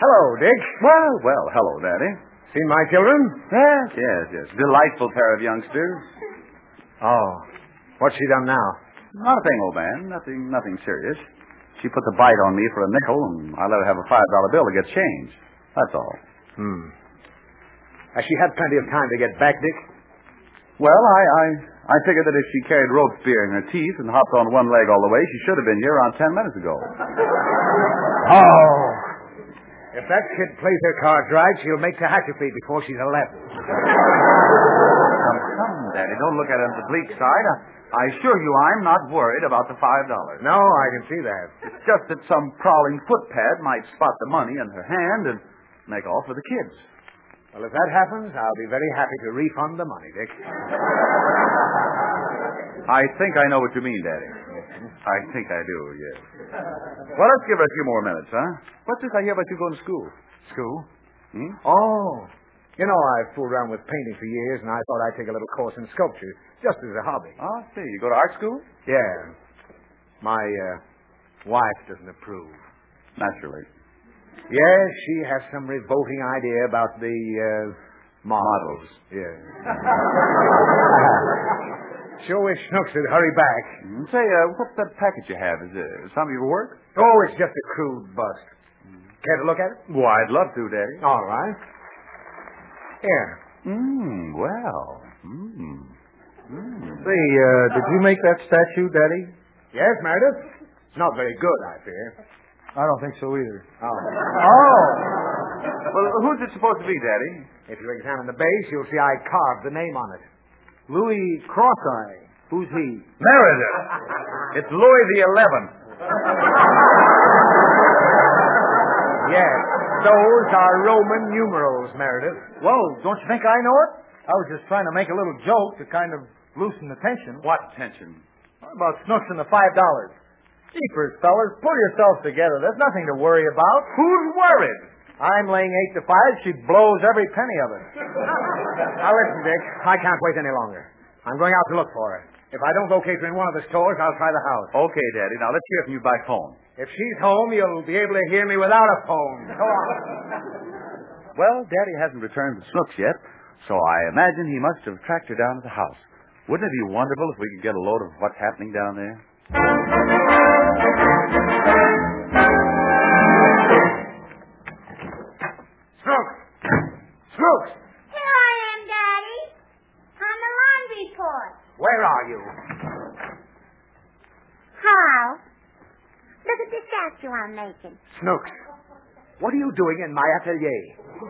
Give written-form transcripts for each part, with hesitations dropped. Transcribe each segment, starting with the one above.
Hello, Dick. Well, hello, Daddy. Seen my children? Yes. Delightful pair of youngsters. Oh. What's she done now? Not a thing, old man. Nothing serious. She put the bite on me for a nickel, and I let her have a $5 bill to get change. That's all. Has she had plenty of time to get back, Dick? Well, I figured that if she carried Robespierre in her teeth and hopped on one leg all the way, she should have been here around 10 minutes ago. Oh. If that kid plays her cards right, she'll make Tehachapi before she's 11. Come, Daddy, don't look at it on the bleak side. I assure you I'm not worried about the $5. No, I can see that. It's just that some prowling footpad might spot the money in her hand and make off with the kids. Well, if that happens, I'll be very happy to refund the money, Dick. I think I know what you mean, Daddy. I think I do, yes. Well, let's give her a few more minutes, huh? What's this I hear about you going to school? School? Oh. You know, I've fooled around with painting for years, and I thought I'd take a little course in sculpture, just as a hobby. Oh, I see. You go to art school? Yeah. My wife doesn't approve. Naturally. Yes, she has some revolting idea about the models. Yeah. Sure wish Snooks would hurry back. Say, what's that package you have? Is it some of your work? Oh, it's just a crude bust. Care to look at it? Well, I'd love to, Daddy. All right. Here. Say, did you make that statue, Daddy? Yes, Meredith. It's not very good, I fear. I don't think so either. Oh. Well, who's it supposed to be, Daddy? If you examine the base, you'll see I carved the name on it. Louis Cross-Eye. Who's he? Meredith. It's Louis the 11th. Yes, those are Roman numerals, Meredith. Well, don't you think I know it? I was just trying to make a little joke to kind of loosen the tension. What tension? About Snooks and the $5. Jeepers, fellas, pull yourselves together. There's nothing to worry about. Who's worried? I'm laying 8 to 5. She blows every penny of it. Now, listen, Dick. I can't wait any longer. I'm going out to look for her. If I don't locate her in one of the stores, I'll try the house. Okay, Daddy. Now, let's hear from you by phone. If she's home, you'll be able to hear me without a phone. Go on. Well, Daddy hasn't returned to Snooks yet, so I imagine he must have tracked her down to the house. Wouldn't it be wonderful if we could get a load of what's happening down there? Snooks! Here I am, Daddy. On the laundry port. Where are you? Hello. Look at the statue I'm making. Snooks, what are you doing in my atelier?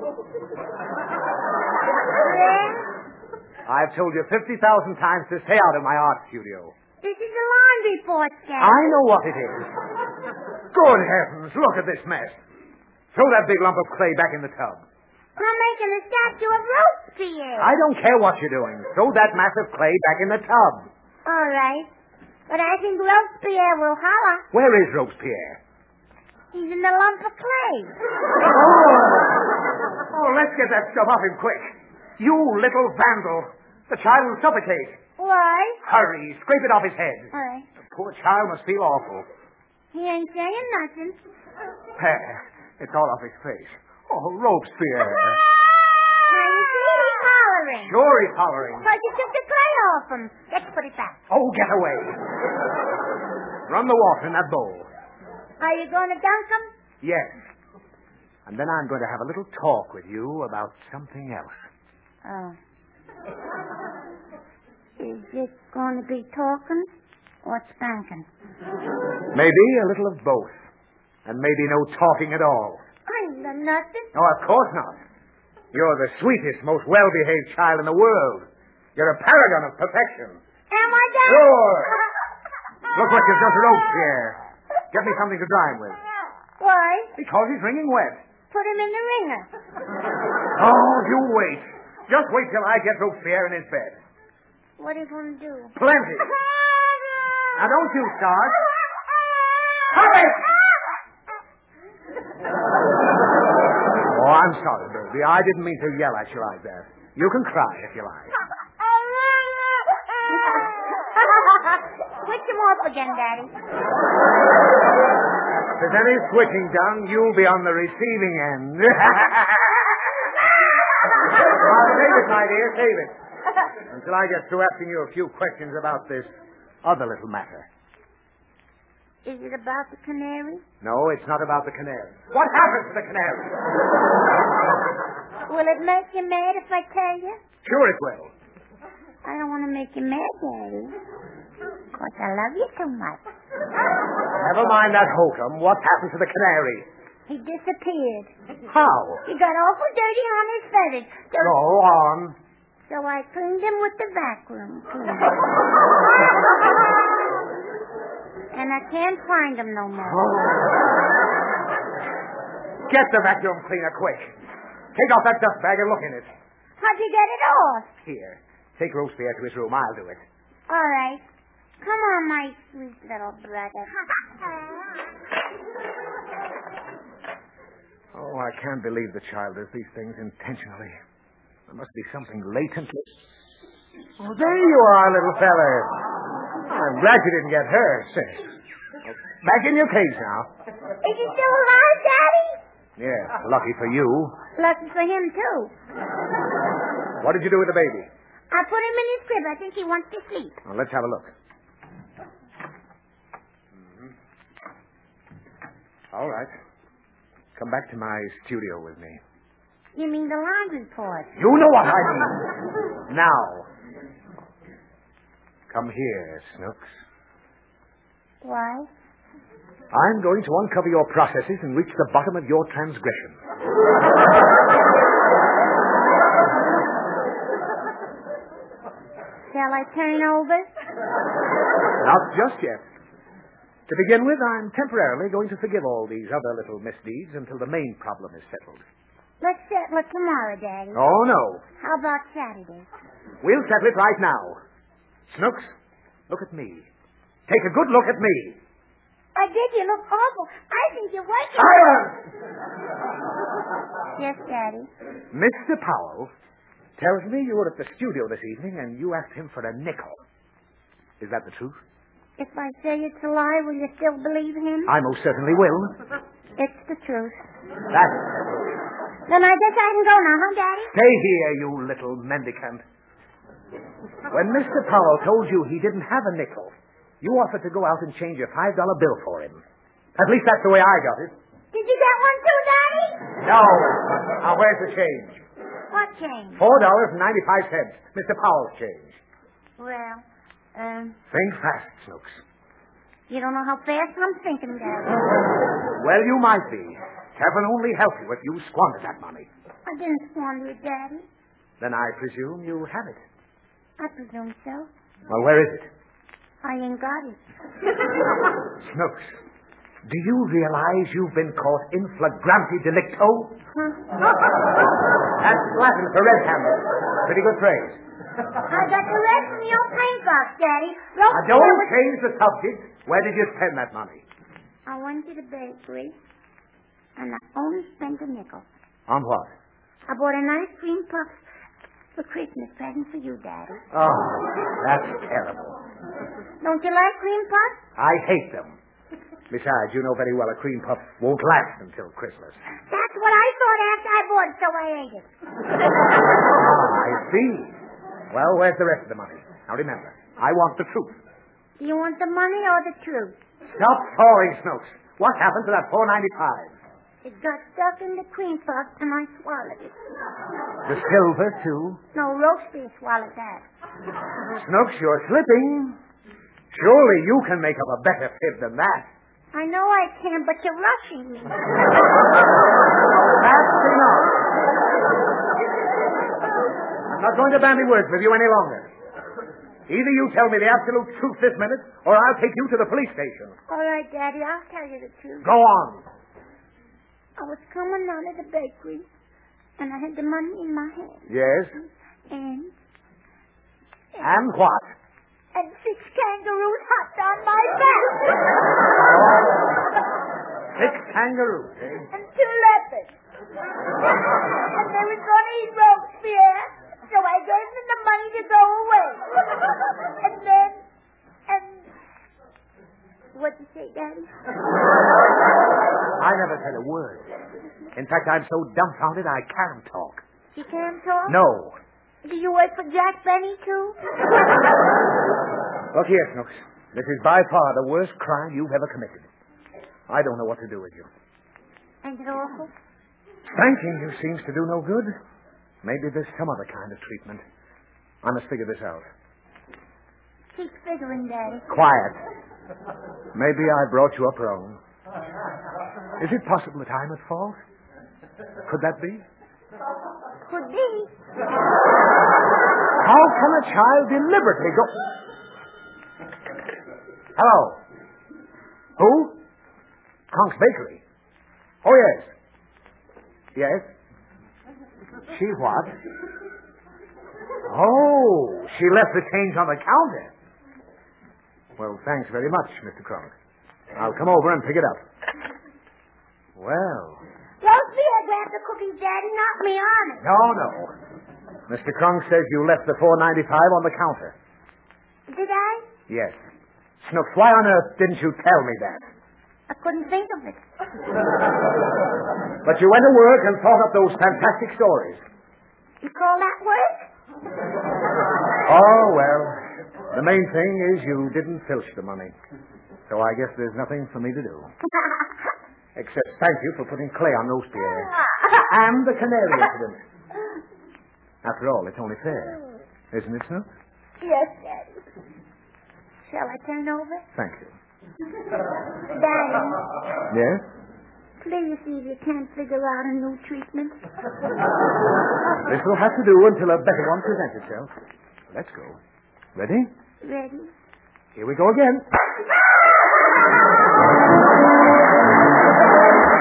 Well, I've told you 50,000 times to stay out of my art studio. this is the laundry port, Daddy. I know what it is. Good heavens, look at this mess. Throw that big lump of clay back in the tub. I'm making a statue of Robespierre. I don't care what you're doing. Throw that mass of clay back in the tub. All right. But I think Robespierre will holler. Where is Robespierre? He's in the lump of clay. Oh, let's get that stuff off him quick. You little vandal. The child will suffocate. Why? Hurry, scrape it off his head. All right. The poor child must feel awful. He ain't saying nothing. There, it's all off his face. Oh, Robespierre. Now you see he's hollering. Sure he's hollering. Because you took the clay off him. Let's put it back. Oh, get away. Run the water in that bowl. Are you going to dunk him? Yes. And then I'm going to have a little talk with you about something else. Oh. Is it going to be talking or spanking? Maybe a little of both. And maybe no talking at all. I ain't done nothing. No, of course not. You're the sweetest, most well-behaved child in the world. You're a paragon of perfection. Am I done? Sure. Look what you've done to Robespierre. Get me something to dry him with. Why? Because he's wringing wet. Put him in the ringer. Oh, you wait. Just wait till I get Robespierre in his bed. What are you going to do? Plenty. Now, don't you start. Hurry! Oh, I'm sorry, baby. I didn't mean to yell at you like that. You can cry if you like. Switch him off again, Daddy. there's any switching done, you'll be on the receiving end. Well, save it, my dear, save it. Until I get through asking you a few questions about this other little matter. Is it about the canary? No, it's not about the canary. What happened to the canary? Will it make you mad if I tell you? Sure it will. I don't want to make you mad, Daddy. Of course, I love you too much. Never mind that hokum. What happened to the canary? He disappeared. How? He got awful dirty on his feathers. Go on. So I cleaned him with the vacuum cleaner. And I can't find him no more. Oh. Get the vacuum cleaner quick. Take off that dust bag and look in it. How'd you get it off? Here. Take Robespierre to his room. I'll do it. All right. Come on, my sweet little brother. Oh, I can't believe the child does these things intentionally. There must be something latently... Oh, there you are, little feller. I'm glad you didn't get hurt. Back in your cage now. Is he still alive, Daddy? Yeah, lucky for you. Lucky for him, too. What did you do with the baby? I put him in his crib. I think he wants to sleep. Well, let's have a look. All right. Come back to my studio with me. You mean the laundry report? You know what I mean. Now. Come here, Snooks. Why? I'm going to uncover your processes and reach the bottom of your transgression. Shall I turn over? Not just yet. To begin with, I'm temporarily going to forgive all these other little misdeeds until the main problem is settled. Let's settle it tomorrow, Daddy. Oh, no. How about Saturday? We'll settle it right now. Snooks, look at me. Take a good look at me. I did. You look awful. I think you're working. Silence! Yes, Daddy. Mr. Powell tells me you were at the studio this evening and you asked him for a nickel. Is that the truth? If I say it's a lie, will you still believe him? I most certainly will. It's the truth. That's... Then I guess I can go now, huh, Daddy? Stay here, you little mendicant. When Mr. Powell told you he didn't have a nickel, you offered to go out and change a $5 bill for him. At least that's the way I got it. Did you get one too, Daddy? No. Now, where's the change? What change? $4.95. Mr. Powell's change. Well, Think fast, Snooks. you don't know how fast I'm thinking, Daddy. Well, you might be. Heaven only help you if you squander that money. I didn't squander it, Daddy. Then I presume you have it. I presume so. Well, where is it? I ain't got it. Snooks, do you realize you've been caught in flagrante delicto? That's Latin for red-handed. Pretty good phrase. I got the rest from your paint box, Daddy. Now, don't change the subject. Where did you spend that money? I went to the bakery, and I only spent a nickel. On what? I bought an ice cream puff for Christmas present for you, Daddy. Oh, that's terrible. Don't you like cream puffs? I hate them. Besides, you know very well a cream puff won't last until Christmas. That's what I thought after I bought it, so I ate it. I see. Well, where's the rest of the money? Now, remember, I want the truth. Do you want the money or the truth? Stop stalling, Snooks. What happened to that $4.95? It got stuck in the cream puff, and I swallowed it. The silver, too? No, Roasty swallowed that. Snooks, you're slipping. Surely you can make up a better fib than that. I know I can, but you're rushing me. That's enough. I'm not going to bandy words with you any longer. Either you tell me the absolute truth this minute, or I'll take you to the police station. All right, Daddy, I'll tell you the truth. Go on. I was coming out of the bakery, and I had the money in my hand. Yes? And what? And 6 kangaroos hopped on my back. 6 kangaroos, eh? And 2 leopards. And they were going to eat Robespierre, so I gave them the money to go away. And then... What'd you say, Daddy? In fact, I'm so dumbfounded I can't talk. You can't talk? No. Do you work for Jack Benny, too? Look here, Snooks. This is by far the worst crime you've ever committed. I don't know what to do with you. Ain't it awful? Spanking you seems to do no good. Maybe there's some other kind of treatment. I must figure this out. Keep figuring, Daddy. Quiet. Maybe I brought you up wrong. Is it possible that I'm at fault? Could that be? Could be. How can a child deliberately go... Hello. Who? Conk's Bakery. Oh, yes. Yes? She what? Oh, she left the change on the counter. Well, thanks very much, Mr. Kronk. I'll come over and pick it up. Well... Don't be a grab the cookies, Daddy. Not me on it. No. Mr. Kronk says you left the $4.95 on the counter. Did I? Yes. Snooks, why on earth didn't you tell me that? I couldn't think of it. But you went to work and thought up those fantastic stories. You call that work? Oh, well, the main thing is you didn't filch the money. So I guess there's nothing for me to do. Except thank you for putting clay on those Pierre. And the canary incident. After all, it's only fair. Isn't it, Snooks? Yes, Daddy. Shall I turn over? Thank you. Daddy, Yes? please see if you can't figure out a new treatment. This will have to do until a better one presents itself. Let's go. Ready? Ready? Here we go again.